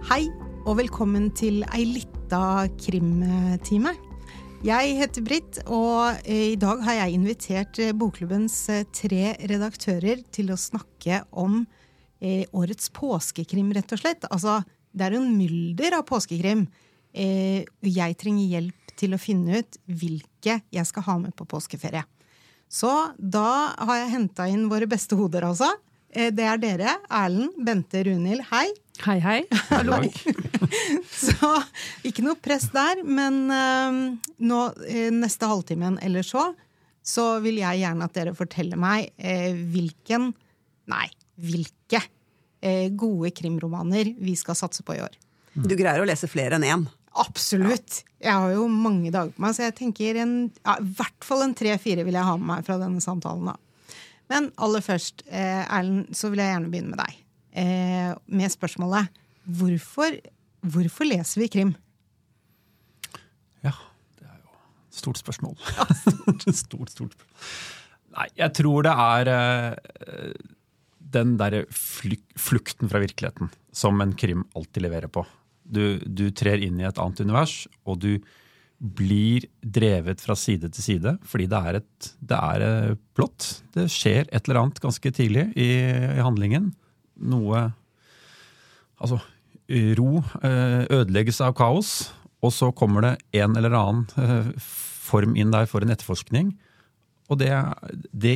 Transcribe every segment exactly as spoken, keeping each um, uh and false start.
Hei, og velkommen til ei lita krimtime. Jeg heter Britt, og i dag har jeg invitert Bokklubbens tre redaktører til å snakke om årets påskekrim, rett og slett. Altså, det er en mylder av påskekrim. Jeg trenger hjelp til å finne ut hvilke jeg skal ha med på påskeferie. Så da har jeg hentet inn våre beste hoder altså. Det er dere, Erlend, Bente, Runhild, hei. Hei, hei. Hallo. Så ikke noe press der, men uh, nå, neste halvtimen eller så, så vil jeg gjerne at dere forteller meg uh, hvilken, nei, hvilke uh, gode krimromaner vi skal satse på i år. Du greier å lese flere enn en. Absolutt. Jeg har jo mange dager på meg, så jeg tenker en, ja, i hvert fall en tre-fire vil jeg ha med meg fra denne samtalen da. Men aller først, uh, Erlend, så vil jeg gjerne begynne med deg. Eh, med spørsmålet hvorfor, hvorfor leser vi krim? Ja, det er jo et stort spørsmål. stort, stort spørsmål. Nei, jeg tror det er eh, den der flyk, flukten fra virkeligheten som en krim alltid leverer på. Du, du trer inn i et annet univers, og du blir drevet fra side til side, fordi det er et, det er et plott. Det skjer et eller annet ganske tidlig i, i handlingen. Noe, altså ro, ødeleggelse av kaos, og så kommer det en eller annen form inn der for en etterforskning, og det, det,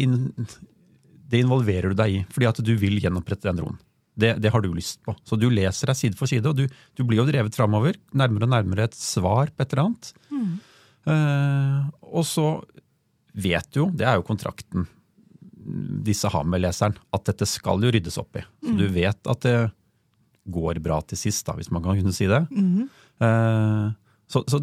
det involverer du deg i, fordi at du vil gjenopprette den roen. Det, det har du lyst på. Så du leser deg side for side, og du, du blir jo drevet fremover, nærmere og nærmere et svar på et eller annet. Mm. Uh, og så vet du jo, det er jo kontrakten, disse har med leseren, at dette skal jo ryddes opp i. Så du vet at det går bra til sist, da, hvis man kan kunne si det. Mm. Uh, så, så,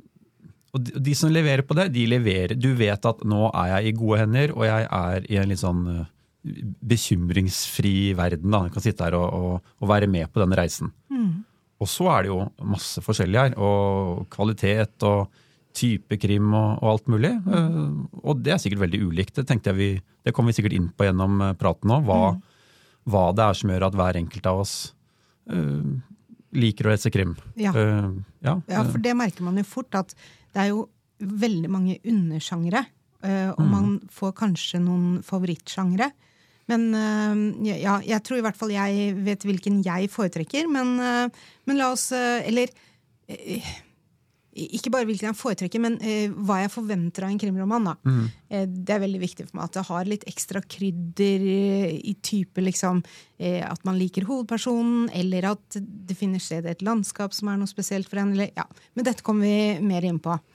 og de, de som leverer på det, de leverer, du vet at nå er jeg i gode hender, og jeg er i en litt sånn uh, bekymringsfri verden, da. Jeg kan sitte her og, og, og være med på denne reisen. Mm. Og så er det jo masse forskjellig her, og kvalitet og type krim og, og alt mulig. Uh, og det er sikkert veldig ulikt. Det tenkte jeg vi, det kommer vi sikkert inn på gjennom praten nå, hva, mm. hva det er som gjør at hver enkelt av oss uh, liker å lese krim. Ja. Uh, ja. ja, for det merker man jo fort, at det er jo veldig mange undersjangre, uh, og mm. man får kanskje noen favorittsjangre. Men uh, ja, jeg tror i hvert fall jeg vet hvilken jeg foretrekker, men, uh, men la oss, uh, eller... Uh, ikke bare hvilken jeg foretrekker, men eh, hva jeg forventer av en krimroman da. Mm. Eh, det er veldig viktig for meg at det har litt ekstra krydder eh, i type liksom, eh, at man liker hovedpersonen, eller at det finner sted et landskap som er noe spesielt for en, eller, ja. Men dette kommer vi mer inn på.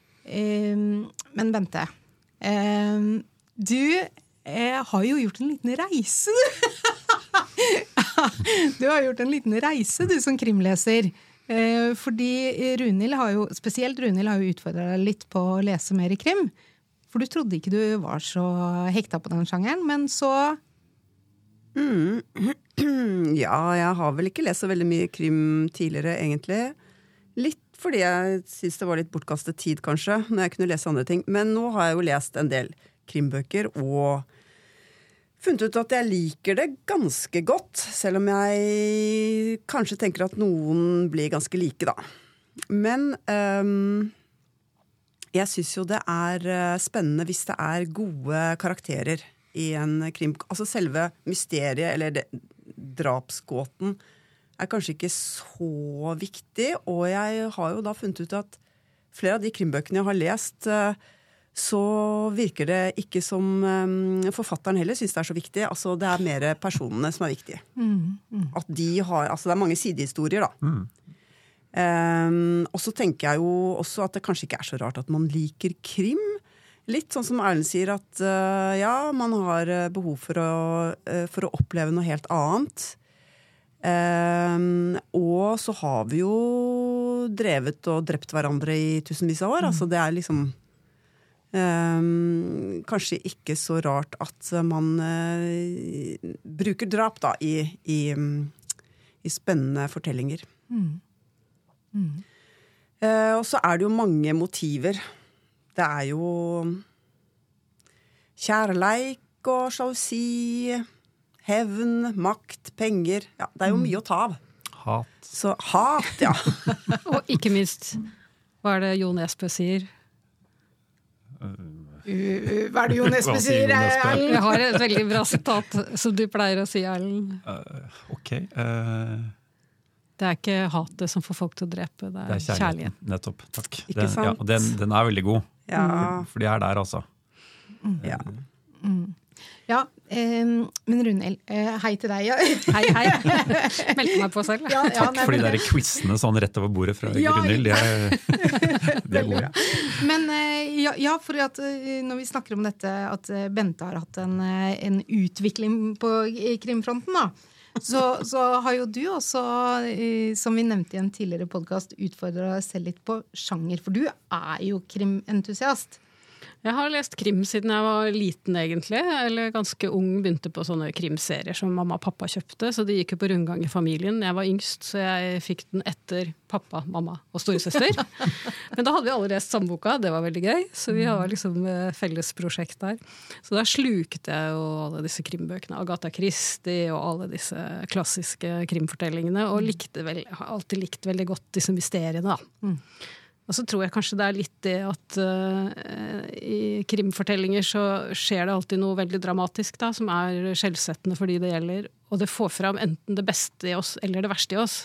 Eh, men Bente, eh, du eh, har jo gjort en liten reise. Du har gjort en liten reise, du som krimleser. Eh, fordi Runhild har jo, spesielt Runhild har jo utfordret deg litt på å lese mer krim. For du trodde ikke du var så hekta på den sjangeren, men så... Mm. Ja, jeg har vel ikke lest så veldig mye krim tidligere, egentlig. Litt fordi jeg synes det var litt bortkastet tid, kanskje, når jeg kunne lese andre ting. Men nå har jeg jo lest en del krimbøker, og funnet ut at jeg liker det ganske godt, selv om jeg kanskje tenker at noen blir ganske like, da. Men um, jeg synes jo det er spennende hvis det er gode karakterer i en krim. Altså selve mysteriet, eller det, drapsgåten, er kanskje ikke så viktig, og jeg har jo da funnet ut at flere av de krimbøkene jeg har lest, så virker det ikke som um, forfatteren heller synes det er så viktig. Altså det er mer personene som er viktige. Mm, mm. At de har, altså det er mange sidehistorier da. Mm. Um, og så tenker jeg jo også at det kanskje ikke er så rart at man liker krim. Litt sånn som Erlend sier at uh, ja, man har behov for å, uh, for å oppleve noe helt annet. Um, og så har vi jo drevet og drept hverandre i tusenvis av år. Mm. Altså det er liksom Um, kanskje ikke så rart at man uh, bruker drap da i, i, i spennende fortellinger. Mm. Mm. Uh, og så er det jo mange motiver. Det er jo kjærleik og sjalusi, hevn, makt, penger. Ja, det er jo mye å ta av. Hat. Så hat, ja. Og ikke minst, hva er det Jo Nesbø sier? Hva er det Jo Nesbø Hva sier sier? Jo Nesbø? Erlend? Jeg har et veldig bra sitat som du pleier å si, Erlend. Uh, ok. Uh, Det er ikke hatet som får folk til å drepe, det er, det er kjærligheten. kjærligheten. Nettopp. Takk. Ikke Den, sant? ja, og den, den er veldig god. Ja. For de er der, altså. Ja. Ja, eh, men Runhild, eh, hei til deg. Ja. Hei, hei. Meldte meg på selv. Ja, ja, Takk nei, for de men der det- quizene sånn rett over bordet fra Ja, Grunhild. De er, de er Veldig gode. bra. Men eh, ja, ja, for at eh, når vi snakker om dette, at eh, Bente har hatt en, eh, en utvikling på i krimfronten, da, så, så har jo du også, eh, som vi nevnte i en tidligere podcast, utfordret deg selv litt på sjanger, for du er jo krimentusiast. Jeg har lest krim siden jeg var liten, egentlig. Eller ganske ung, begynte på sånne krimserier som mamma og pappa kjøpte. Så de gikk jo på rundgang i familien. Jeg var yngst, så jeg fikk den etter pappa, mamma og storesøster. Men da hadde vi alle lest samme boka, det var veldig gøy. Så vi har liksom felles prosjekt der. Så da slukte jeg jo alle disse krimbøkene. Agatha Christie og alle disse klassiske krimfortellingene. Og likte vel, har alltid likt veldig godt disse mysteriene, da. Mm. Og så tror jeg kanskje det er litt det at uh, i krimfortellinger så skjer det alltid noe veldig dramatisk da, som er skjellsettende for de det gjelder. Og det får fram enten det beste i oss eller det verste i oss.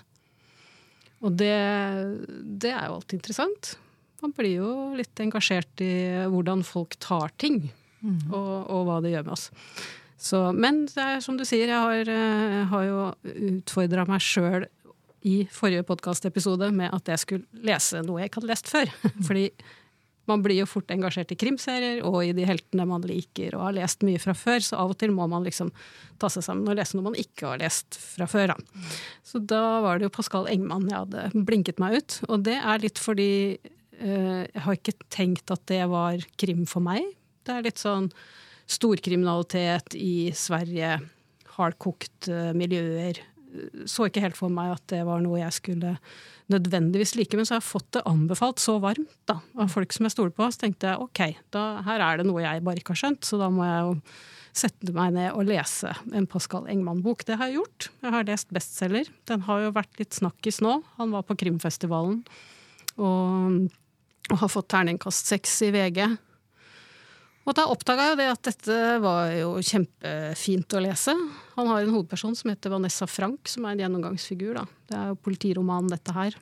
Og det, det er jo alltid interessant. Man blir jo litt engasjert i hvordan folk tar ting, mm. og, og hva det gjør med oss. Så, men det er som du sier, jeg har, jeg har jo utfordret meg selv i forrige podcast-episode med at jeg skulle lese noe jeg ikke hadde lest før. Fordi man blir jo fort engasjert i krimserier og i de heltene man liker og har lest mye fra før, så av og til må man liksom ta seg sammen og lese noe man ikke har lest fra før. Da. Så da var det jo Pascal Engman jeg hadde blinket meg ut, og det er litt fordi eh, jeg har ikke tenkt at det var krim for meg. Det er litt sånn storkriminalitet i Sverige, hardkokt eh, miljøer, så ikke helt for meg at det var noe jeg skulle nødvendigvis like, men så har jeg fått det anbefalt så varmt da, av folk som jeg stoler på, så tenkte jeg, ok, da, her er det noe jeg bare ikke har skjønt, så da må jeg jo sette meg ned og lese en Pascal Engman-bok. Det har jeg gjort. Jeg har lest bestseller. Den har jo vært litt snakkis nå. Han var på Krimfestivalen og, og har fått terningkast seks i V G. Og da oppdaget jeg jo det at dette var jo kjempefint å lese. Han har en hovedperson som heter Vanessa Frank, som er en gjennomgangsfigur. Da. Det er jo politiroman dette her.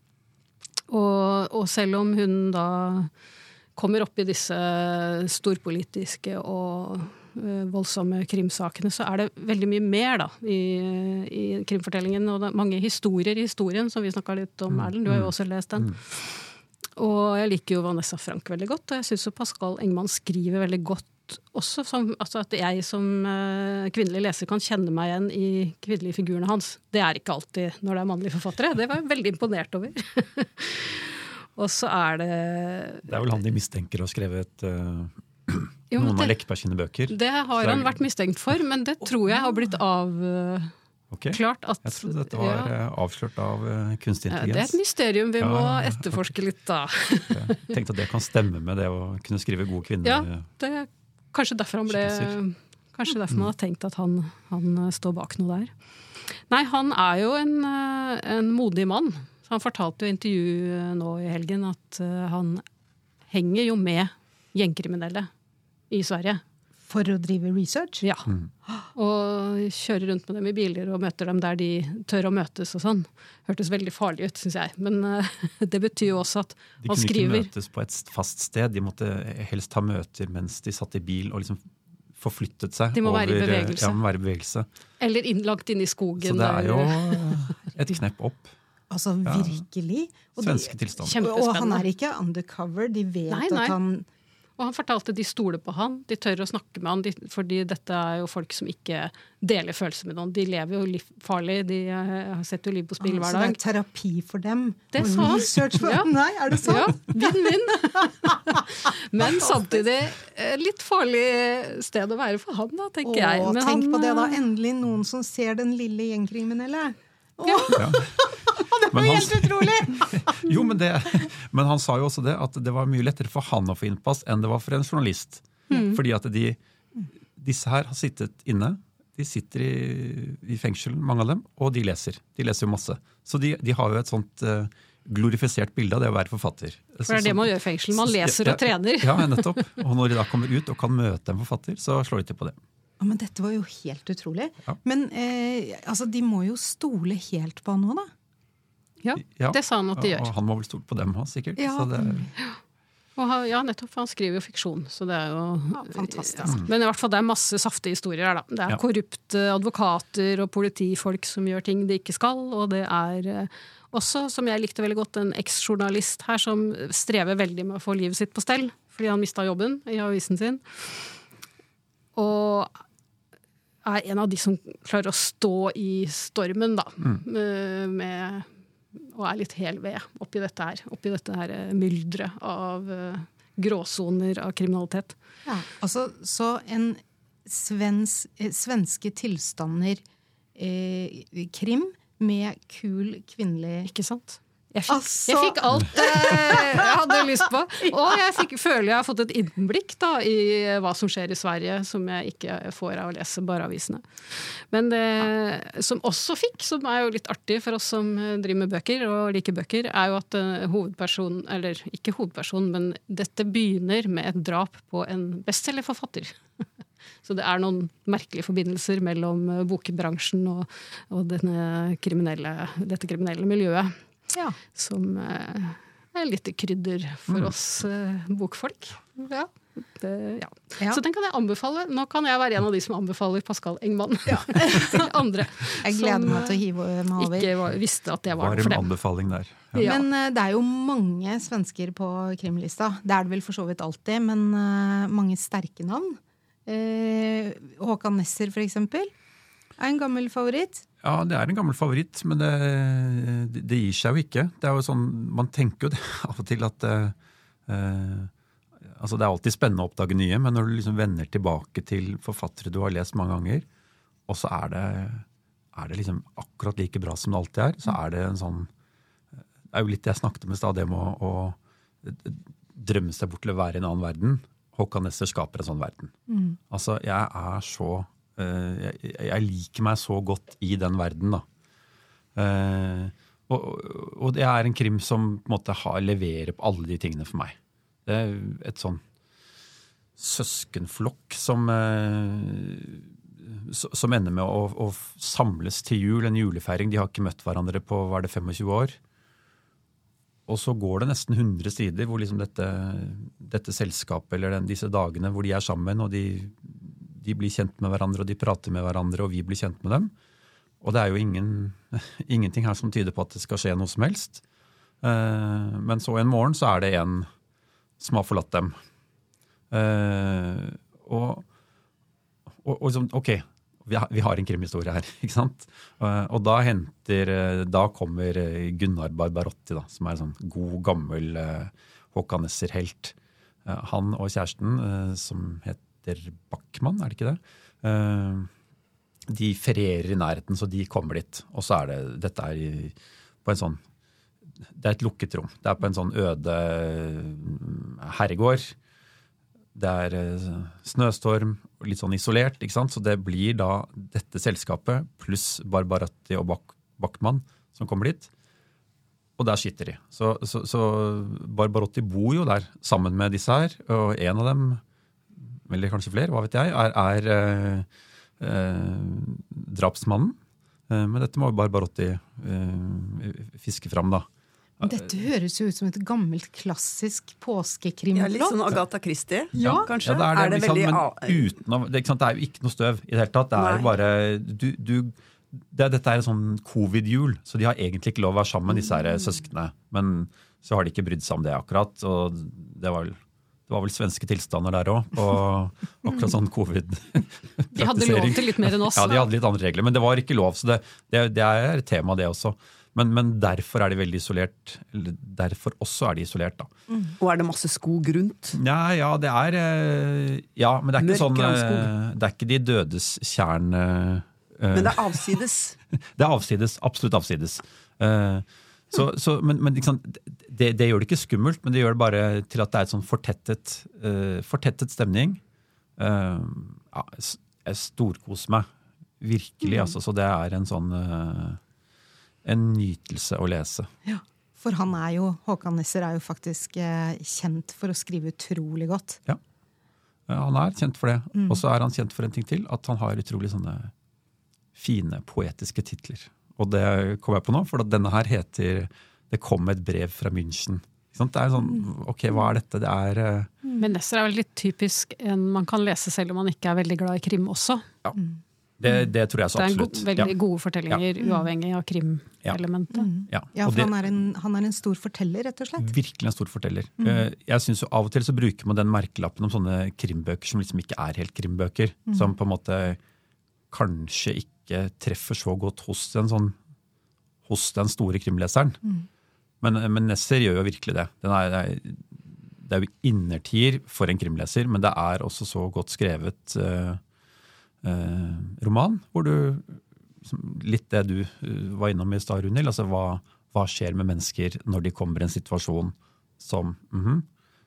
Og, og selv om hun da kommer opp i disse storpolitiske og uh, voldsomme krimsakene, så er det veldig mye mer da, i, i krimfortellingen. Og det er mange historier i historien, som vi snakket litt om, Erlend. Du har jo også lest den. Og jeg liker jo Vanessa Frank veldig godt, og jeg synes jo Pascal Engman skriver veldig godt også, som, altså at jeg som uh, kvinnelig leser kan kjenne meg igjen i kvinnelige figurene hans. Det er ikke alltid når det er mannlige forfattere. Det var jeg veldig imponert over. Og så er det... Det er vel han de mistenker å ha skrevet uh, jo, noen det, av Lekberg sine bøker. Det har han vært mistenkt for, men det tror jeg har blitt av... Uh, Okay. Klart at, jeg trodde dette var ja, avslørt av uh, kunstig intelligens. Det er et mysterium vi ja, må etterforske litt da. Jeg tenkte at det kan stemme med det å kunne skrive gode kvinner. Ja, det er kanskje derfor han ble Kanskje derfor man har tenkt at han, han står bak noe der. Nei, han er jo en, en modig mann. Han fortalte jo i intervju nå i helgen at han henger jo med gjengkriminelle i Sverige. For å drive research? Ja. Mm. Og kjøre rundt med dem i biler og møter dem der de tør å møtes og sånn. Hørtes veldig farlig ut, synes jeg. Men uh, det betyr jo også at de han skriver... De kunne ikke møtes på et fast sted. De måtte helst ha møter mens de satt i bil og liksom forflyttet seg. De må over, være i bevegelse. Ja, må være i bevegelse. Eller inn, langt inn i skogen. Så det er jo et knepp opp. Altså virkelig. Ja. Svenske tilstand. Og han er ikke undercover. De vet nei, nei. at han... Og han fortalte de stoler på han, de tør å snakke med han, de, fordi dette er jo folk som ikke deler følelser med noen. De lever jo farlig, de uh, setter jo liv på spill hver dag. Så det er terapi for dem? Det sa han. For... Ja. Nei, er det sant? Ja, vinn-vinn. Men samtidig litt farlig sted å være for han da, tenker Åh, jeg. Men tenk han, på det da, endelig noen som ser den lille gjengkriminelle. Ja. Ja. Det var helt han, utrolig! Jo, men, det, men han sa jo også det, at det var mye lettere for han å få innpass enn det var for en journalist. Mm. Fordi at de, disse her har sittet inne de sitter i, i fengsel, mange av dem, og de leser. De leser jo masse. Så de, de har jo et sånt uh, glorifisert bilde av det å være forfatter. For det er det man gjør i fengsel, man leser og trener. Ja, nettopp. Og når de da kommer ut og kan møte en forfatter, så slår de til på det. Ja, men dette var jo helt utrolig. Ja. Men eh, altså, de må jo stole helt på nå, da. Ja, ja, det sa han at de gjør. Og han må vel stole på dem også, sikkert. Ja. Så det... Og han, ja, nettopp, for han skriver jo fiksjon, så det er jo ja, fantastisk. Ja. Men i hvert fall det er masse saftige historier her, da. Det er ja. korrupte advokater og politifolk som gjør ting de ikke skal, og det er eh, også, som jeg likte veldig godt, en eks-journalist her som strever veldig med å få livet sitt på stell, fordi han mistet jobben i avisen sin. Og er en av de som klarer å stå i stormen, da, mm. med, med og er litt hel ved oppi dette her, oppi dette her myldret av uh, gråsoner av kriminalitet. Ja, altså, så en svens, eh, svenske tilstander eh, krim med kul kvinnelig... Ikke sant? Jeg fikk, altså... jeg fikk alt eh, jeg hadde lyst på. Og jeg fikk, føler jeg har fått et innblikk da, i hva som skjer i Sverige, som jeg ikke får av å lese bare avisene. Men det som også fikk, som er jo litt artig for oss som driver med bøker og liker bøker, er jo at uh, hovedpersonen, eller ikke hovedpersonen, men dette begynner med et drap på en bestsellerforfatter. Så det er noen merkelige forbindelser mellom bokbransjen og, og denne kriminelle, dette kriminelle miljøet. Ja. Som eh, er litt krydder for mm. oss eh, bokfolk. Ja, det, ja. Ja. Så den kan jeg anbefale. Nå kan jeg være en av de som anbefaler Pascal Engman ja. til andre. Jeg gleder meg til å hive meg over. Ikke visste at det var Varm for dem. Anbefaling der. Ja. Ja. Men uh, det er jo mange svensker på krimlista. Det er det vel for så vidt alltid, men uh, mange sterke navn. Uh, Håkan Nesser for eksempel er en gammel favoritt. Ja, det er en gammel favoritt, men det, det, det gir seg jo ikke. Det er jo sånn, man tenker jo det av og til at eh, altså det er alltid spennende å oppdage nye, men når du liksom vender tilbake til forfattere du har lest mange ganger, og så er det, er det liksom akkurat like bra som det alltid er, så er det en sånn, det er jo litt det jeg snakket om i stedet, det med å, å drømme seg bort til å være i en annen verden. Håkan Nesser skaper en sånn verden. Mm. Altså, jeg er så Jeg, jeg liker meg så godt i den verden da. Uh, og, og det er en krim som på en måte har, leverer på alle de tingene for meg. Det er et sånn søskenflokk som, uh, som ender med å, å samles til jul, en julefeiring. De har ikke møtt hverandre på, var det tjuefem år? Og så går det nesten hundre sider hvor liksom dette, dette selskapet, eller den, disse dagene hvor de er sammen, og de de blir kjent med hverandre, og de prater med hverandre, og vi blir kjent med dem. Og det er jo ingen, ingenting her som tyder på at det skal skje noe som helst. Men så en morgen så er det en som har forlatt dem. Og, og, og liksom, ok, vi har, vi har en krimhistorie her, ikke sant? Og da henter, da kommer Gunnar Barbarotti, da, som er en sånn god, gammel Håkan Nesser-helt. Han og kjæresten, som heter Backman, er det ikke det? De ferierer i nærheten, så de kommer dit. Og så er det, dette er i, på en sånn, det er et lukket rom. Det er på en sånn øde herregård. Det er snøstorm, litt sånn isolert, ikke sant? Så det blir da dette selskapet, pluss Barbarotti og Backman, som kommer dit. Og der sitter de. Så, så, så Barbarotti bor jo der sammen med disse her, og en av dem eller kanskje flere, hva vet jeg, er, er eh, eh, drapsmannen. Eh, men dette må jo Barbarotti eh, fiske fram da. Dette høres jo ut som et gammelt, klassisk påskekrimplott. Ja, litt sånn Agatha Christie, ja. kanskje? Ja, det er det, er det liksom, veldig... men uten, det, ikke sant, det er jo ikke noe støv i det hele tatt. Det er jo bare, du, du, det, dette er en sånn covid-jul, så de har egentlig ikke lov å være sammen, disse her søskene. Men så har de ikke brydd seg om det akkurat, og det var vel Det var vel svenske tilstander der også, og akkurat sånn covid-praktisering. De hadde lov til litt mer enn oss. Ja, de hadde litt andre regler, men det var ikke lov, så det, det, det er et tema det også. Men, men derfor er de veldig isolert, eller derfor også er de isolert da. Mm. Og er det masse skog rundt? Ja, ja, det er, ja, men det er ikke sånn, det er ikke de dødes kjern. Men det er avsides? Det er avsides, absolutt avsides. Så, så, men men liksom, det, det gjør det ikke skummelt, men det gjør det bare til at det er et sånn fortettet, uh, fortettet stemning. Uh, ja, jeg storkoser meg virkelig, altså. Så det er en sånn uh, en nytelse å lese. Ja, for han er jo, Håkan Nesser er jo faktisk uh, kjent for å skrive utrolig godt. Ja, uh, han er kjent for det. Mm. Og så er han kjent for en ting til, at han har utrolig sånne fine, poetiske titler. Og det kom jeg på nå, for denne her heter Det kom et brev fra München. Det er sånn, ok, hva er dette? Det er... Uh... Men Nesser er vel litt typisk en man kan lese selv om man ikke er veldig glad i krim også. Ja, det, det tror jeg så absolutt. Det er en go- veldig ja. gode fortellinger, ja. uavhengig av krimelementet. Ja, mm. ja. ja for det, han, er en, han er en stor forteller, rett og slett. Virkelig en stor forteller. Mm. Jeg synes jo av og til så bruker man den merkelappen om sånne krimbøker som liksom ikke er helt krimbøker, mm. som på en måte kanskje ikke treffer så godt hos den, sånn, hos den store krimleseren. Mm. Men, men Nesser gjør jo virkelig det. Den er, det, er, det er jo innertier for en krimleser, men det er også så godt skrevet uh, uh, roman, hvor du, litt det du var innom i stad, Runhild, altså hva, hva skjer med mennesker når de kommer i en situasjon som, mm-hmm,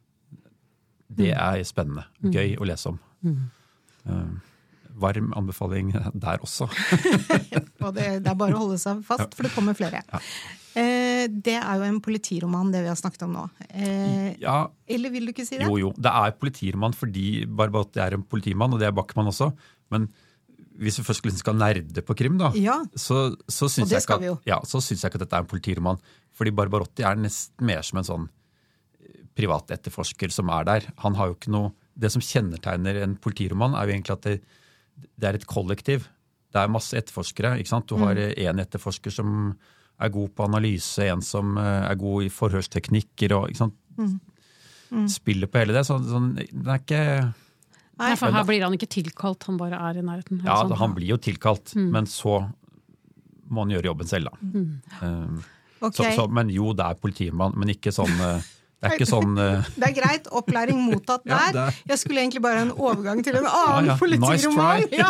det er spennende, gøy å lese om. Uh, varm anbefaling der også. Og det, det er bare å holde seg fast, for det kommer flere. Ja. Eh, det er jo en politiroman, det vi har snakket om nå. Eh, ja. Eller vil du ikke si det? Jo, jo. Det er politiroman fordi Barbarotti er en politimann, og det er Backman også. Men hvis vi først skal nerde på krim, da, ja. så, så syns jeg, jeg, ja, jeg ikke at dette er en politiroman. Fordi Barbarotti er nesten mer som en sånn privat etterforsker som er der. Han har jo ikke noe... Det som kjennetegner en politiroman er jo egentlig at det, det er et kollektiv. Det er masse etterforskere, ikke sant? Du har mm. en etterforsker som er god på analyse, en som er god i forhørsteknikker, og ikke sant? Mm. Mm. Spiller på hele det. Så, sånn, det er ikke... Nei, for her blir han ikke tilkalt, han bare er i nærheten. Ja, sånn. Han blir jo tilkalt, mm. men så må han gjøre jobben selv, da. Mm. Um, okay. så, så, men jo, det er politimann, men ikke sånn... Det er ikke sånn... Uh... Det er greit, opplæring mottatt der. Ja, er... Jeg skulle egentlig bare ha en overgang til en annen ja, ja. politiroman. Nice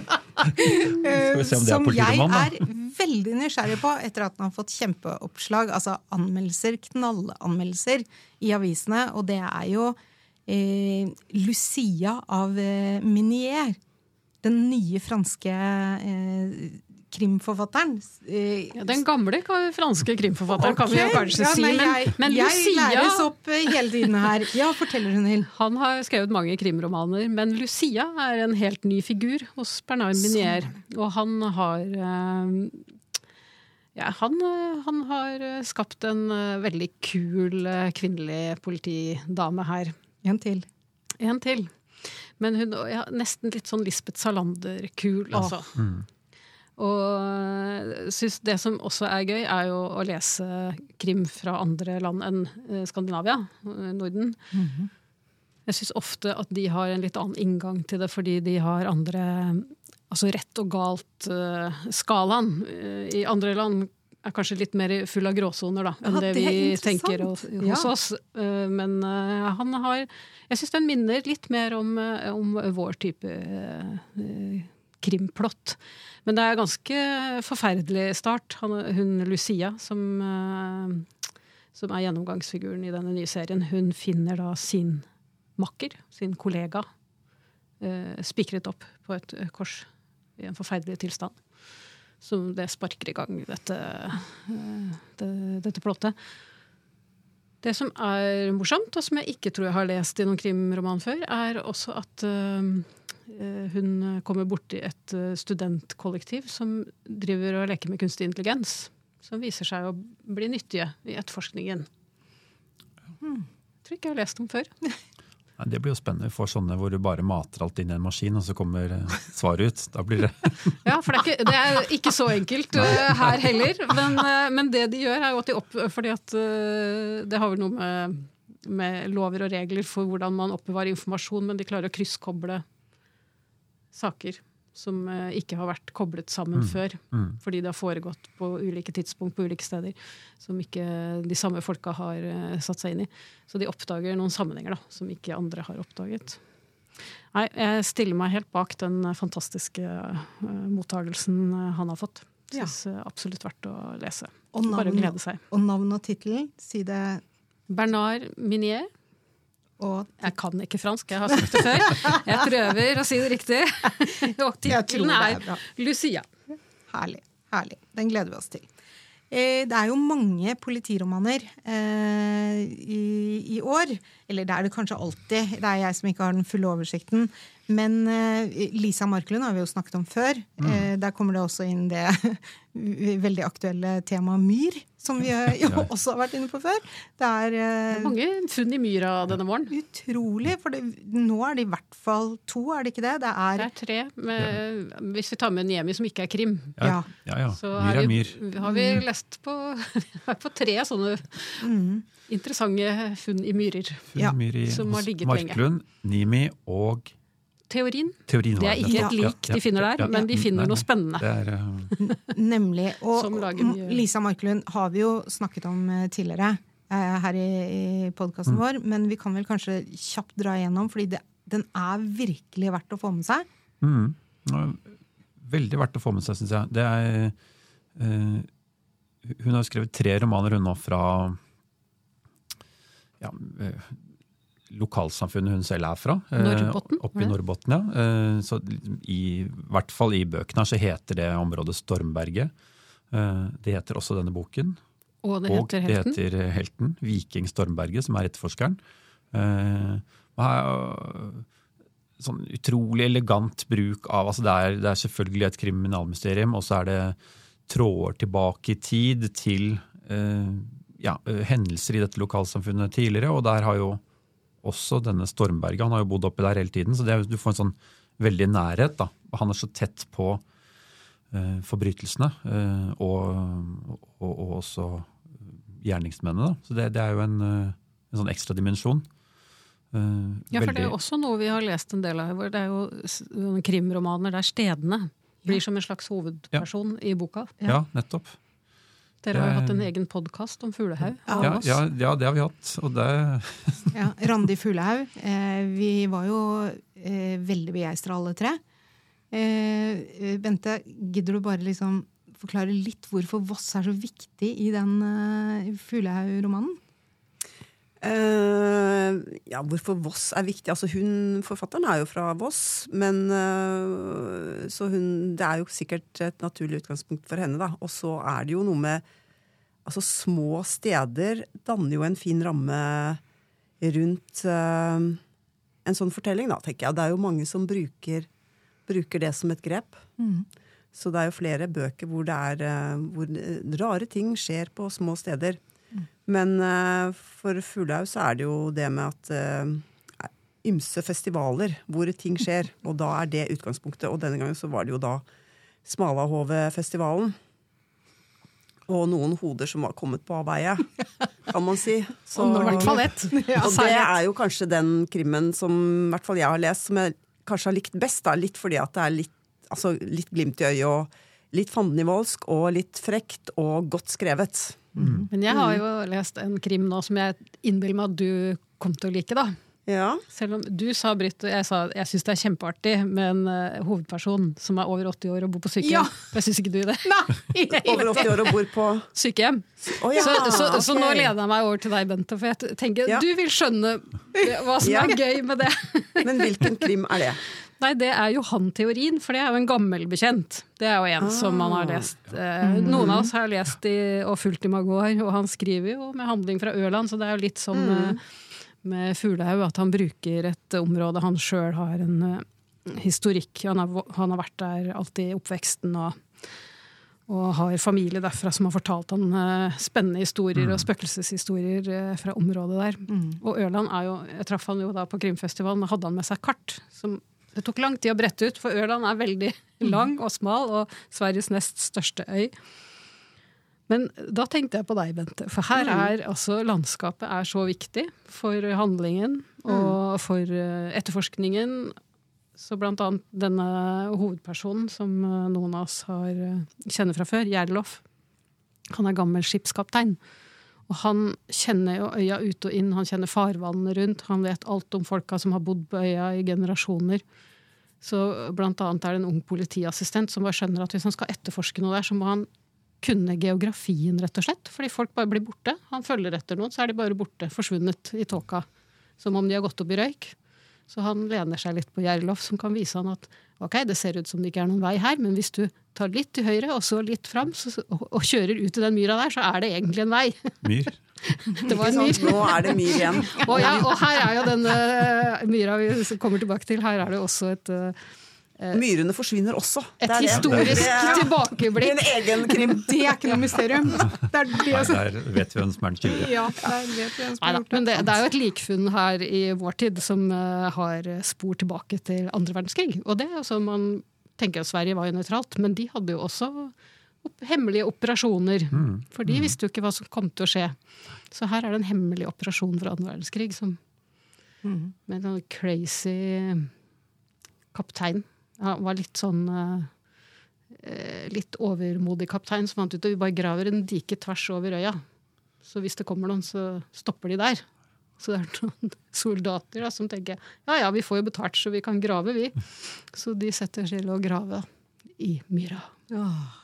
ja. uh, som jeg er veldig nysgjerrig på etter at den har fått kjempeoppslag, altså anmeldelser, knallanmeldelser i avisene, og det er jo uh, Lucia av uh, Minier, den nye franske uh, krimforfatteren. Ja, den gamle franske krimforfatteren, okay. kan vi jo kanskje ja, si. Men, jeg, men jeg Lucia, læres opp hele tiden her. Ja, forteller hun til. Han har skrevet mange krimromaner, men Lucia er en helt ny figur hos Bernard Minier. Og han har... Ja, han, han har skapt en veldig kul kvinnelig politidame her. En til. En til. Men hun ja, nesten litt sånn Lisbeth Salander-kul, altså. Oh. Mm. Og synes det som også er gøy er jo å lese krim fra andre land enn Skandinavia, Norden. Mm-hmm. Jeg synes ofte at de har en litt annen inngang til det, fordi de har andre, altså rett og galt uh, skalaen i andre land er kanskje litt mer full av gråsoner da, enn ja, det, det vi tenker hos, hos ja. oss. Uh, men uh, han har, jeg synes den minner litt mer om, om vår type uh, krimplott. Men det er ganske forferdelig start. Han, hun Lucia, som, uh, som er gjennomgangsfiguren i denne nye serien, hun finner da sin makker, sin kollega, uh, spikret opp på et kors i en forferdelig tilstand. Som det sparker i gang dette, uh, det, dette plottet. Det som er morsomt, og som jeg ikke tror jeg har lest i noen krimroman før, er også at uh, hun kommer bort i et studentkollektiv som driver og leker med kunstig intelligens, som viser seg å bli nyttige i etterforskningen. Hmm. Jeg tror ikke jeg har lest dem før. Ja, det blir jo spennende. Vi får sånne hvor du bare mater alt inn i en maskin, og så kommer svaret ut. Da blir det... Ja, for det er ikke, det er ikke så enkelt her heller. Men, men det de gjør er jo at de opp... Fordi at det har vel noe med, med lover og regler for hvordan man oppbevarer informasjon, men de klarer å krysskoble saker som ikke har vært koblet sammen mm. før, mm. fordi det har foregått på ulike tidspunkt, på ulike steder, som ikke de samme folka har satt seg inn i. Så de oppdager noen sammenhenger da, som ikke andre har oppdaget. Nei, jeg stiller meg helt bak den fantastiske uh, mottagelsen han har fått. Jeg synes ja. absolutt verdt å lese. Og navn, Bare glede seg. Og navn og titel, si det... Bernard Minier. Og Jeg kan ikke fransk, jeg har sagt det før. Jeg prøver å si det riktig. Og tittelen er, er Lucia. Herlig, herlig. Den gleder vi oss til. Eh, det er jo mange politiromaner eh, i, i år. Eller det er det kanskje alltid. Det er jeg som ikke har den fulle oversikten. Men eh, Lisa Marklund har vi jo snakket om før. Mm. Eh, der kommer det også inn det veldig aktuelle temaet myr, som vi jo også har vært inne på før. Det er, eh, det er mange funn i myra denne våren. Utrolig, for det, nå er det i hvert fall to, er det ikke det? Det er, det er tre, med, hvis vi tar med Niemi som ikke er krim. Ja, ja, ja. Så myr er myr. Vi, har vi lest på, på tre sånne mm. interessante funn i myrer. Funn i myr i som har ligget Marklund, Niemi og Teorin. Teorin det er ikke et lik ja, ja, de finner der, ja, ja, men de finner nei, noe spennende. Det er, uh... Nemlig. Og mye... Lisa Marklund har vi jo snakket om tidligere uh, her i, i podcasten mm. vår, men vi kan vel kanskje kjapt dra igjennom, fordi det, den er virkelig verdt å få med seg. Mm. Veldig verdt å få med seg, synes jeg. Det er, uh, hun har skrevet tre romaner hun nå fra ja, uh, lokalsamfunnet hun selv er fra. Norrbotten? Oppe i Norrbotten, ja. Så i hvert fall i bøkene så heter det området Stormberget. Det heter også denne boken. Og det heter og det Helten? heter Helten, Viking Stormberget, som er etterforskeren. Sånn utrolig elegant bruk av, altså det er, det er selvfølgelig et kriminalmysterium, og så er det tråder tilbake i tid til ja, hendelser i dette lokalsamfunnet tidligere, og der har jo også denne Stormberget, han har jo bodd oppi der hele tiden, så det er, du får en sånn veldig nærhet da. Han er så tett på uh, forbrytelsene uh, og, og, og også gjerningsmennene. Da. Så det, det er jo en, uh, en sånn ekstra dimensjon. Uh, ja, for veldig... det er også noe vi har lest en del av, hvor det er jo krimromaner der stedene blir som en slags hovedperson ja. I boka. Ja, ja nettopp. Dere har jo hatt en egen podcast om Fuglehaug. Ja, ja, ja, det har vi hatt. Og det... ja, Randi Fuglehaug. Eh, vi var jo eh, veldig begeistret alle tre. Eh, Bente, gidder du bare liksom forklare litt hvorfor Voss er så viktig i den eh, Fuglehaug-romanen? Uh, ja, hvorfor Voss er viktig? Altså hun, forfatteren er jo fra Voss, men uh, så hun, det er jo sikkert et naturlig utgangspunkt for henne da. Og så er det jo noe med, altså små steder danner jo en fin ramme rundt uh, en sånn fortelling da, tenker jeg. Det er jo mange som bruker, bruker det som et grep. Mm. Så det er jo flere bøker hvor det er, uh, hvor rare ting skjer på små steder. Men uh, for Fuglehaug så er det jo det med at uh, ymse festivaler hvor ting skjer, og da er det utgangspunktet. Og denne gangen så var det jo da Smalahove-festivalen. Og noen hoder som var kommet på avveie, kan man si. Så, og i hvert fall ett. Ja, og det er jo kanskje den krimmen som i hvert fall jeg har lest, som jeg kanskje har likt best, da, litt fordi at det er litt, altså, litt glimt i øyet, og litt fandenivoldsk, og litt frekt, og godt skrevet. Mm. Men jeg har jo lest en krim nå som jeg innbiller meg at du kom til å like da. Ja. Selv om du sa, Britt, og jeg sa jeg synes det er kjempeartig med en uh, hovedperson som er over åtti år og bor på sykehjem. Ja. Jeg synes ikke du det. Nei, over åtti år og bor på sykehjem. Oh, ja. så, så, okay. så nå leder jeg meg over til deg, Bente, for jeg tenker ja. Du vil skjønne hva som ja. Er gøy med det. Men hvilken krim er det? Nei, det er Johan-teorien, for det er jo en gammel bekjent. Det er jo en ah. som man har lest. Eh, mm. Noen av oss har lest i, og fulgt i mange år, og han skriver jo med handling fra Ørland, så det er jo litt sånn mm. eh, med Fuglehaug, at han bruker et område han selv har en uh, historikk. Han har, han har vært der alltid i oppveksten, og, og har familie derfra som har fortalt han uh, spennende historier mm. og spøkelseshistorier uh, fra området der. Mm. Og Ørland er jo, jeg traff han jo da på Krimfestivalen, og hadde han med seg kart som det tok lang tid å brette ut, for Ørland er veldig lang og smal, og Sveriges nest største øy. Men da tenkte jeg på deg, Bente, for her er altså landskapet er så viktig for handlingen og for etterforskningen. Så blant annet denne hovedpersonen som noen av oss har kjenner fra før, Gjerlof, han er gammel skipskaptein. Og han kjenner jo øya ut og inn, han kjenner farvannene rundt, han vet alt om folka som har bodd på øya i generasjoner. Så blant annet er det en ung politiassistent som bare skjønner at hvis han skal etterforske noe der, så må han kunne geografien rett og slett, fordi folk bare blir borte. Han følger etter noen, så er de bare borte, forsvunnet i tåka. som om de har gått opp i røyk. Så han lener seg litt på Gjerlof, som kan vise han at ok, det ser ut som det ikke er noen vei her, men hvis du tar litt til høyre og så litt fram så, og, og kjører ut i den myra der, så er det egentlig en vei. Myr. Det var en myr. Nå er det myr igjen. og, ja, og her er jo den uh, myra vi kommer tilbake til. Her er det også et uh, Myrene forsvinner også. Et det historisk det. Ja. tilbakeblikk. En egen krim. Det er ikke noe mysterium. Det er det Nei, som... der vet vi hvem som er den skyldige. Ja, der vet vi hvem som har Neida, gjort det. men det, det er jo et likfunn her i vår tid som uh, har spor tilbake til andre verdenskrig. Og det er sånn man tenker at Sverige var jo nøytralt, men de hadde jo også opp, hemmelige operasjoner. Mm. For de visste jo ikke hva som kom til å skje. Så her er det en hemmelig operasjon fra andre verdenskrig som, mm. med en crazy kaptein. Han var litt sånn uh, litt overmodig kaptein som fant ut at vi bare graver en dike tvers over øya. Så hvis det kommer noen, så stopper de der. Så det er noen soldater da, som tenker ja, ja, vi får jo betalt, så vi kan grave, vi. Så de setter til å grave i myra. Åh.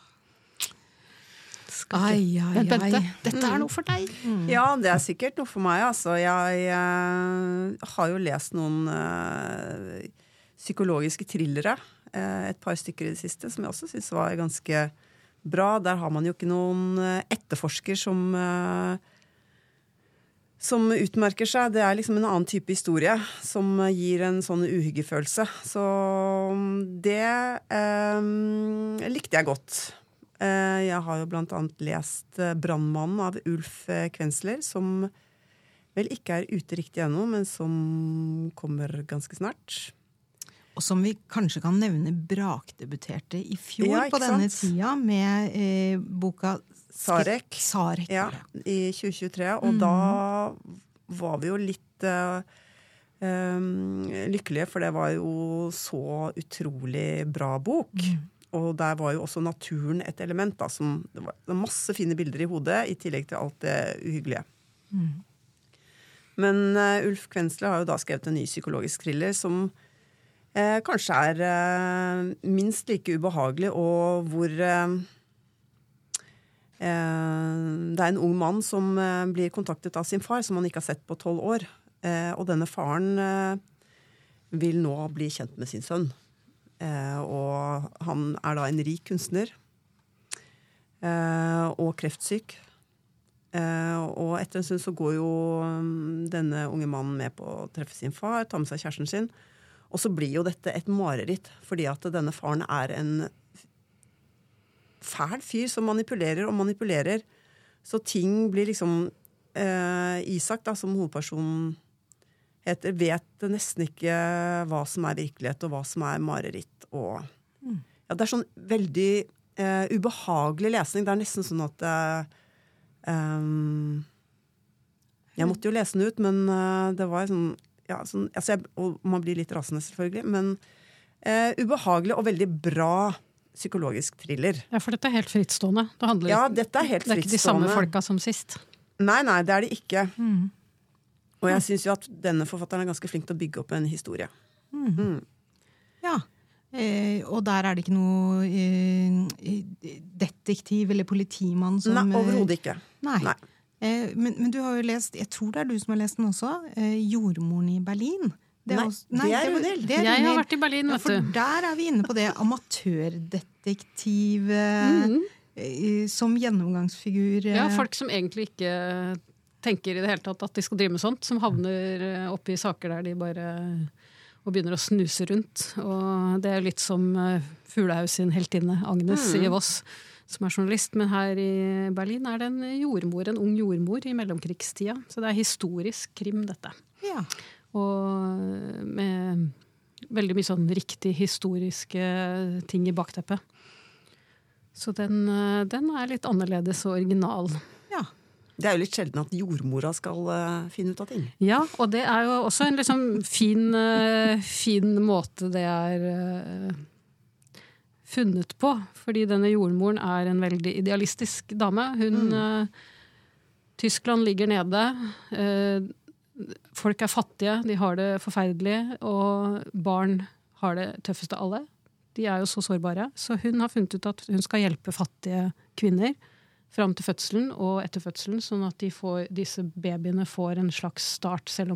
Ai, ai, ai. Bente, dette er noe for deg. Mm. Ja, det er sikkert noe for meg. Altså. Jeg, jeg har jo lest noen uh, psykologiske thrillere, uh, et par stykker i det siste, som jeg også synes var ganske bra. Der har man jo ikke noen etterforsker som, uh, som utmerker seg. Det er liksom en annen type historie som gir en sånn uhyggefølelse. Så det uh, likte jeg godt. Jeg har jo blant annet lest Brannmannen av Ulf Kvensler, som vel ikke er ute riktig ennå, men som kommer ganske snart. Og som vi kanskje kan nevne brakdebuterte i fjor ja, på denne sant? tida med eh, boka Sarek, Sarek ja, i tjue tjuetre. Og mm. da var vi jo litt uh, um, lykkelige, for det var jo så utrolig bra bok. Mm. Og der var jo også naturen et element. Da, som, det var masse fine bilder i hodet, i tillegg til alt det uhyggelige. Mm. Men uh, Ulf Kvensler har jo da skrevet en ny psykologisk thriller som uh, kanskje er uh, minst like ubehagelig, og hvor uh, uh, det er en ung mann som uh, blir kontaktet av sin far, som han ikke har sett på tolv år. Uh, og denne faren uh, vil nå bli kjent med sin sønn. Eh, og han er da en rik kunstner eh, og kreftsyk. Eh, og etter en stund så går jo um, denne unge mannen med på å treffe sin far, ta med seg kjæresten sin. Og så blir jo dette et mareritt, fordi at denne faren er en fæl fyr som manipulerer og manipulerer. Så ting blir liksom eh, Isak, da, som hovedpersonen heter, vet nesten ikke hva som er virkelighet og hva som er mareritt. Og, ja, det er sånn veldig uh, ubehagelig lesning. Det er nesten sånn at uh, um, jeg måtte jo lese den ut, men uh, det var sånn, ja, sånn altså jeg, og man blir litt rasende selvfølgelig, men uh, ubehagelig og veldig bra psykologisk thriller. Ja, for dette er helt frittstående. Det, handler, ja, dette er helt det er ikke de samme folka som sist. Nei, nei, det er det ikke. Mm. Og jeg synes jo at denne forfatteren er ganske flink til å bygge opp en historie. Mm. Mm. Ja, eh, og der er det ikke noe eh, detektiv eller politimann som... Nei, overhodet ikke. Nei. Nei. Eh, men, men du har jo lest, jeg tror det er du som har lest den også, eh, Jordmoren i Berlin. Det er nei, også, nei, det er Runhild. Det er jeg Runhild. har vært i Berlin, vet du. Ja, for der er vi inne på det amatørdetektiv mm. eh, som gjennomgangsfigur. Eh. Ja, folk som egentlig ikke... tenker i det hele tatt at de skal drive med sånt, som havner oppe i saker der de bare og begynner å snuse rundt. Og det er litt som Fuglehaus sin heltinne, Agnes mm. i Voss, som er journalist. Men her i Berlin er det en jordmor, en ung jordmor i mellomkrigstida. Så det er historisk krim, dette. Ja. Og med veldig mye sånn riktig historiske ting i bakteppet. Så den, den er litt annerledes og original. Ja. Det er jo litt sjelden at jordmora skal uh, finne ut av ting. Ja, og det er jo også en liksom fin, uh, fin måte det er uh, funnet på. Fordi denne jordmoren er en veldig idealistisk dame. Hun, mm. uh, Tyskland ligger nede. Uh, folk er fattige, de har det forferdelig. Og barn har det tøffeste av alle. De er jo så sårbare. Så hun har funnet ut at hun skal hjelpe fattige kvinner fram til fødselen og etter fødselen, sånn at de får, disse babyene får en slags start, selv om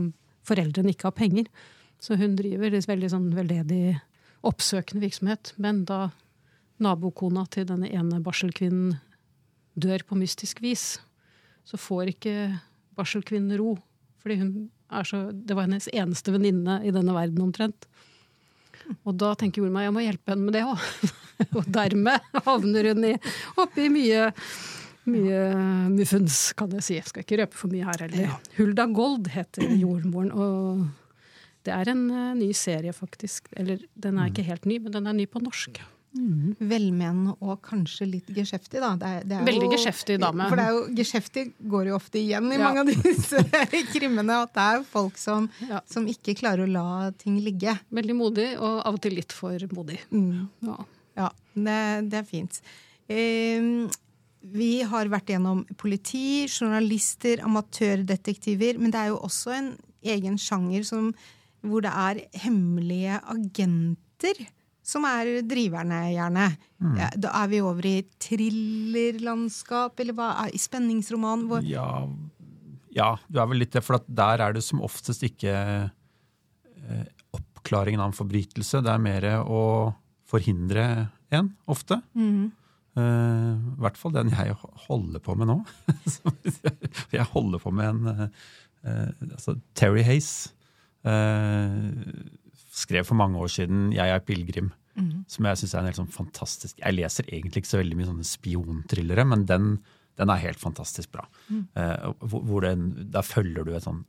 foreldrene ikke har penger. Så hun driver en veldig sånn veldedig oppsøkende virksomhet. Men da nabokona til denne ene barselkvinnen dør på mystisk vis, så får ikke barselkvinnen ro. Fordi hun er så, det var hennes eneste venninne i denne verden omtrent. Og da tenker jorden meg, jeg må hjelpe henne med det også. Og dermed havner hun i, oppe i mye, mye muffens, kan jeg si. Jeg skal ikke røpe for mye her heller. Hulda Gold heter jordmoren, og det er en uh, ny serie faktisk. Eller den er ikke helt ny, men den er ny på norsk. Mm. Velmenende og kanskje litt geskjeftig da. Det er, det er Veldig jo, geskjeftig dame. For det er jo, geskjeftig går jo ofte igjen i ja. mange av disse krimmene, at det er folk som, ja. som ikke klarer å la ting ligge. Veldig modig, og av og til litt for modig. Mm. Ja, ja det, det er fint. Eh, vi har vært gjennom politi, journalister, amatørdetektiver, men det er jo også en egen sjanger som, hvor det er hemmelige agenter, som er driverne gjerne. Mm. Ja, da er vi over i thrillerlandskap, eller hva er i spenningsroman? Hvor... Ja, ja, du er vel litt det, for at der er det som oftest ikke eh, oppklaringen av en forbrytelse. Det er mer å forhindre en, ofte. Mm. Eh, I hvert fall den jeg holder på med nå. Jeg holder på med en eh, altså Terry Hayes. Eh, skrev for mange år siden Jeg er Pilgrim, mm. som jeg synes er en helt sånn fantastisk, jeg leser egentlig ikke så veldig mye sånne spiontrillere, men den, den er helt fantastisk bra. Mm. Eh, hvor, hvor den, der følger du et sånn,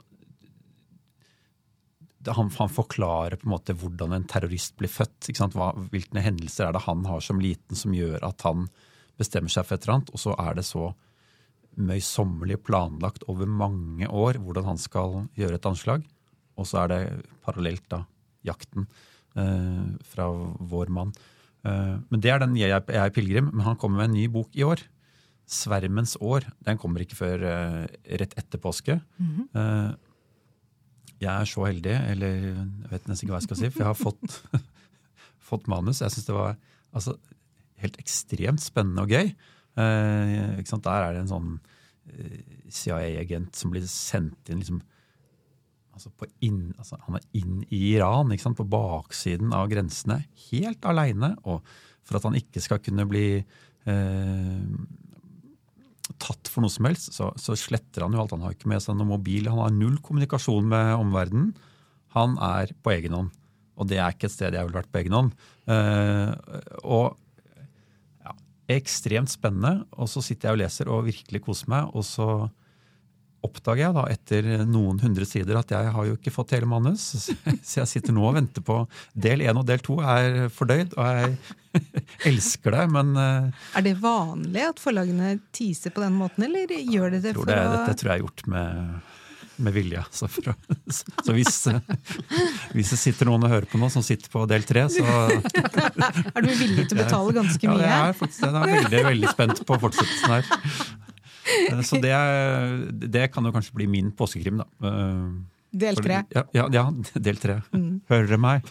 han, han forklarer på en måte hvordan en terrorist blir født, ikke sant? Hva, hvilke hendelser er det han har som liten som gjør at han bestemmer seg for et eller annet, og så er det så møysommelig planlagt over mange år hvordan han skal gjøre et anslag, og så er det parallelt da jakten eh, fra vår mann. Eh, men det er den jeg, jeg er Pilgrim, men han kommer med en ny bok i år. Svermens år. Den kommer ikke før eh, rett etter påske. Mm-hmm. Eh, jeg er så heldig, eller jeg vet nesten ikke hva jeg skal si, for jeg har fått, fått manus. Jeg synes det var altså, helt ekstremt spennende og gøy. Eh, ikke sant? Der er det en sånn eh, C I A-agent som blir sendt inn liksom Altså på inn, altså han er inn i Iran, ikke sant, på baksiden av grensene, helt alene, og for at han ikke skal kunne bli eh, tatt for noe som helst, så, så sletter han jo alt. Han har ikke med seg noen mobil, han har null kommunikasjon med omverdenen. Han er på egen hånd, og det er ikke et sted jeg ville vært på egen hånd. Eh, og ja, ekstremt spennende, og så sitter jeg og leser og virkelig koser meg, og så oppdager jeg da etter noen hundre sider at jeg har jo ikke fått hele manus, så jeg sitter nå og venter på del en og del to er fordøyd, og jeg elsker det, men... Er det vanlig at forlagene teaser på den måten, eller gjør det det for det, å... Dette tror jeg er gjort med, med vilje. Så, for, så hvis, hvis det sitter noen og hører på noe som sitter på del tre, så... Er du villig til å betale ganske mye? Ja, jeg er faktisk jeg er veldig, veldig spent på fortsettelsen her. Så det, det kan jo kanskje bli min påskekrim da. Del tre. Ja, ja, ja, del tre. Mm. Hører dere meg?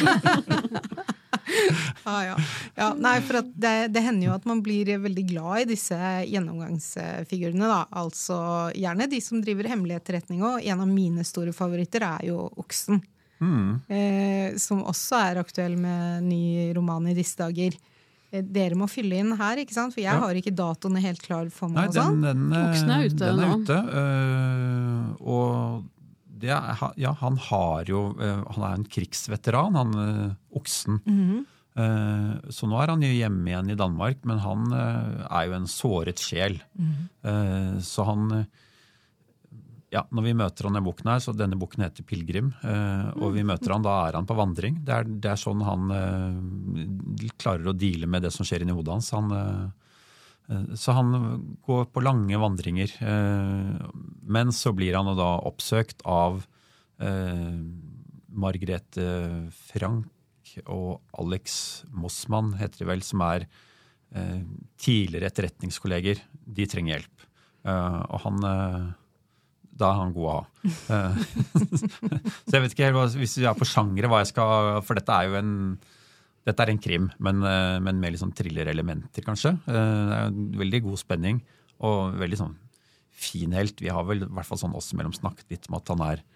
ah, ja. Ja, nei, for at det, det hender jo at man blir veldig glad i disse gjennomgangsfigurene da. Altså gjerne de som driver hemmelig etterretning, og en av mine store favoritter er jo Oksen. Mm. Eh, som også er aktuell med ny roman i disse dager. Dere må fylle inn her, ikke sant? For jeg ja. har ikke datoene helt klar for meg. Nei, den, den, Oksen er ute den er nå. Ute, øh, og det er, ja, han har jo, øh, han er en krigsveteran, han øh, Oksen. Mm-hmm. uh, så nå er han jo hjemme igjen i Danmark, men han uh, er jo en såret sjel. Mm-hmm. uh, så han... Ja, når vi møter han i boken her, så denne boken heter Pilgrim, eh, og vi møter han, da er han på vandring. Det er, det er sånn han eh, klarer å deale med det som skjer inni hodet hans. Han, eh, så han går på lange vandringer, eh, men så blir han da oppsøkt av eh, Margrethe Frank og Alex Mossmann, heter de vel, som er eh, tidligere etterretningskolleger. De trenger hjelp. Eh, og han... Eh, da er han god å ha. Så jeg vet ikke helt, hvis vi er på sjangere, hva jeg skal, for dette er jo en, dette er en krim, men, men med litt sånn thriller-elementer kanskje. Det er en veldig god spenning, og veldig sånn fin helt. Vi har vel i hvert fall sånn oss mellom snakket litt om at han er,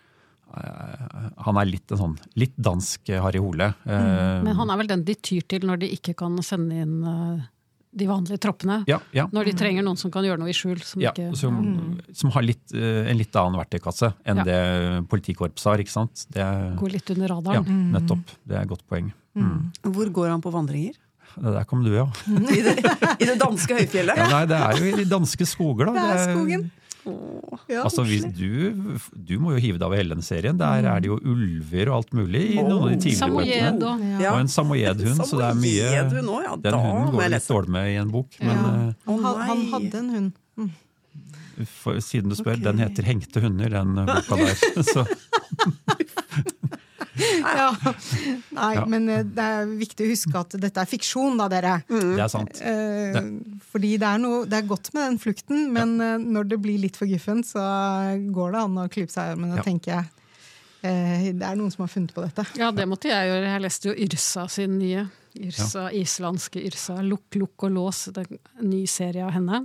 han er litt en sånn, litt dansk Harry Hole. Mm. Men han er vel den de tyr til når de ikke kan sende inn de vanlige troppene. Ja, ja. Når de trenger noen som kan gjøre noe i skjul. Som, ja, ikke, som, mm. som har litt, en litt annen verktøykasse enn ja. det politikorpset har, ikke sant? Det går litt under radaren. Ja, nettopp. Det er et godt poeng. Mm. Hvor går han på vandringer? Det der kom du, ja. I det, i det danske høyfjellet? Ja, nei, det er jo i de danske skoger, da. Det er skogen. Åh, ja, altså, hvis du, du må jo hive deg av hele den serien. Der er det jo ulver og alt mulig i noen av de tidligere Samoyed bøkene. og ja. Og en samoyedhund, så det er mye Samoyedhund også, ja, den hunden går jeg litt dårlig med i en bok. Men Ja. uh, Å, han, han nei. hadde en hund. Mm. for, siden du spør, Ok. den heter Hengte hunder, den boka der. Så, Ja. Nei, Ja. men eh, det er viktig å huske at dette er fiksjon, da, dere. det er sant. Eh, fordi det er, noe, det er godt med den flukten, men eh, når det blir litt for guffen, så går det an å klype seg i armen og Ja. tenke eh, det er noen som har funnet på dette. Ja, det måtte jeg gjøre. Jeg leste jo Yrsa sin nye. Yrsa, Islandske Yrsa. Lukk, lukk og lås. Det er en ny serie av henne.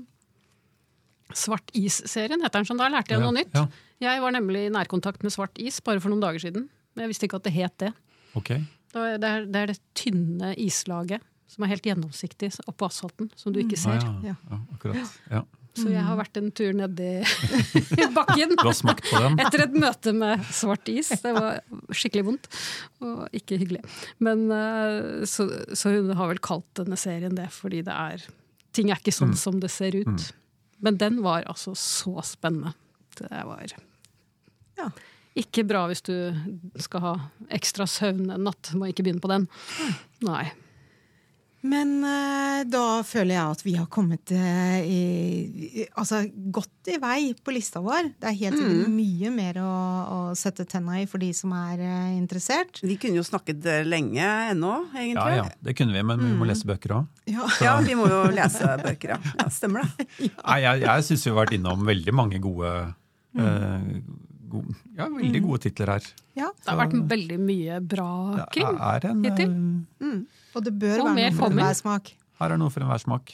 Svart is-serien heter den, så da lærte jeg noe nytt. Ja, Jeg var nemlig i nærkontakt med svart is bare for noen dager siden. Men jeg visste ikke at det het det. ok. Det er det, er det tynne islaget som er helt gjennomsiktig oppå asfalten, som du ikke Ah, ser. ja, ja, akkurat. Ja. Så jeg har vært en tur nedi bakken Du har smakt på den? etter et møte med svart is. Det var skikkelig vondt, og ikke hyggelig. Men eh, så, så hun har vel kalt denne serien det, fordi det er ting er ikke sånn Mm. som det ser ut. Mm. Men den var altså så spennende. Det var Ja. ikke bra hvis du skal ha ekstra søvn en natt. Må ikke begynne på den. Nei. Men eh, da føler jeg at vi har kommet eh, i, altså, godt i vei på lista vår. Det er helt sikkert mye mer å, å sette tenna i for de som er eh, interessert. Vi kunne jo snakket eh, lenge ennå, Ja, egentlig. ja, det kunne vi, men vi må lese bøker òg. Ja. Ja, vi må jo lese bøker, ja. Ja, stemmer det. Nei, jeg, jeg syns vi har vært innom veldig mange gode, eh, gode Ja, veldig gode titler her. Ja. Det har vært veldig mye bra Det krim. er en, hittil. eh, Og det bør Og være mer noe for kommer. enhver smak. her er noe for enhver smak.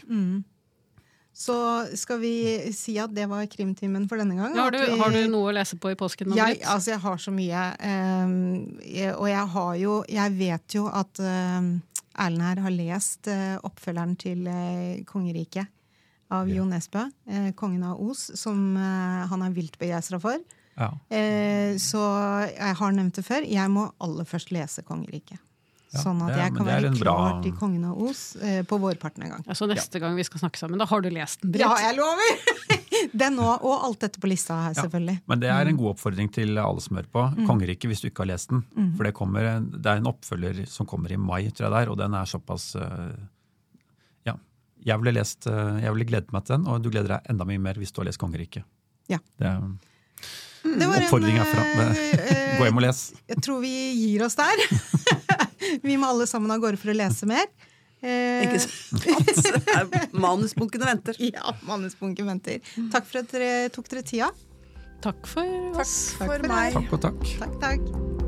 Så skal vi si at det var krimtimen for denne gang. Har du, at vi- har du noe å lese på i påsken? Jeg, Marit? altså jeg har så mye. ehm, jeg, og jeg har jo Jeg vet jo at ehm, Erlend her har lest eh, oppfølgeren til eh, Kongeriket av Ja. Jo Nesbø, eh, kongen av Os, som eh, han er vilt begeistra for. Ja. Eh, så jeg har nevnt det før. Jeg må aller først lese Kongeriket. Ja, sånn at det er- jeg men kan det er være en bra- klar til Kongen av Os eh, på vårparten en gang. Ja, så neste gang vi skal snakke sammen, da har du lest den, Britt? Ja, jeg lover! Den nå, og alt dette på lista her, Ja. selvfølgelig. Men det er en god oppfordring til alle som hører på. Kongeriket, hvis du ikke har lest den. For det, kommer en, det er en oppfølger som kommer i mai, tror jeg det er, og den er såpass eh, Ja. Jeg ville, lest, eh, jeg ville gledet meg til den, og du gleder deg enda mye mer hvis du har lest Kongeriket. Ja. Det er Det var en, oppfordring herfra. eh, Gå hjem og les. Jeg tror vi gir oss der. Vi må alle sammen av gårde for å lese mer. Eh, Ikke sant? Manusbunkene venter. Ja, manusbunken venter. Takk for at dere tok dere tida. Takk for oss. For for meg. Takk og takk. Takk, takk.